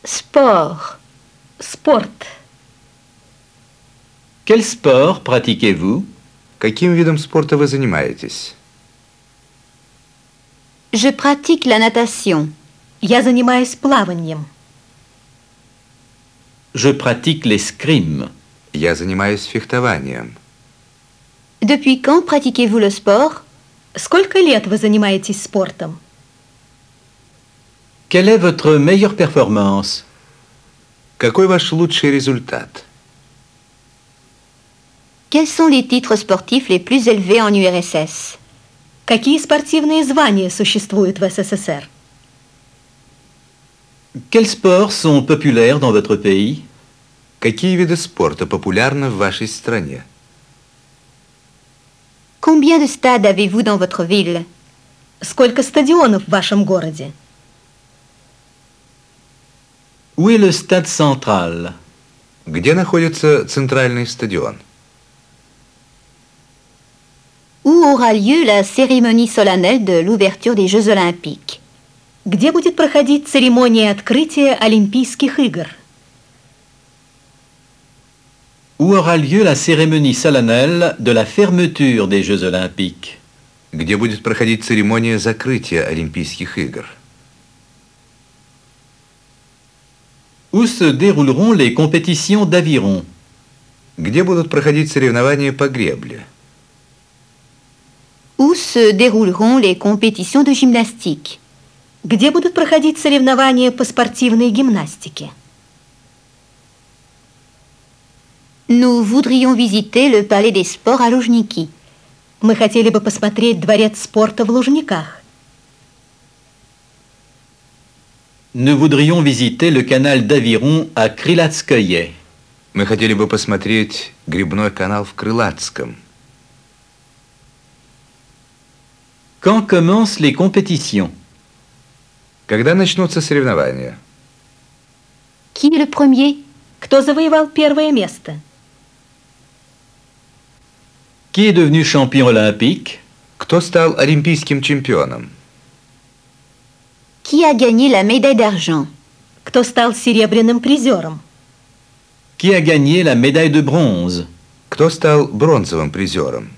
Sport. Спорт. Quel sport pratiquez-vous? Каким видом спорта вы занимаетесь? Je pratique la natation. Я занимаюсь плаванием. Je pratique l'escrime. Я занимаюсь фехтованием. Depuis quand pratiquez-vous le sport? Сколько лет вы занимаетесь спортом? Quelle est votre meilleure performance? Какой ваш лучший результат? Quels sont les titres sportifs les plus élevés en URSS? Какие спортивные звания существуют в СССР? Quels sports sont populaires dans votre pays? Какие виды спорта популярны в вашей стране? Combien de stades avez-vous dans votre ville? Сколько стадионов в вашем городе? Où est le stade central? Где находится центральный стадион? Où aura lieu la cérémonie solennelle de l'ouverture des Jeux olympiques? Где будет проходить церемония открытия Олимпийских игр? Où aura lieu la cérémonie solennelle de la fermeture des Jeux olympiques? Где будет проходить церемония закрытия Олимпийских игр? Où se dérouleront les compétitions d'aviron? Где будут проходить соревнования по гребле? Où se dérouleront les compétitions de gymnastique? Где будут проходить соревнования по спортивной гимнастике? Nous voudrions visiter le palais des sports à Loujniki. Мы хотели бы посмотреть дворец спорта в Лужниках. Nous voudrions visiter le canal d'aviron à Krylatskoye. Мы хотели бы посмотреть гребной канал в Крылатском. Quand commencent les compétitions? Когда начнутся соревнования? Qui est le premier? Кто завоевал первое место? Qui est devenu champion olympique? Кто стал олимпийским чемпионом? Qui a gagné la médaille d'argent? Кто стал серебряным призером? Qui a gagné la médaille de bronze? Кто стал бронзовым призером?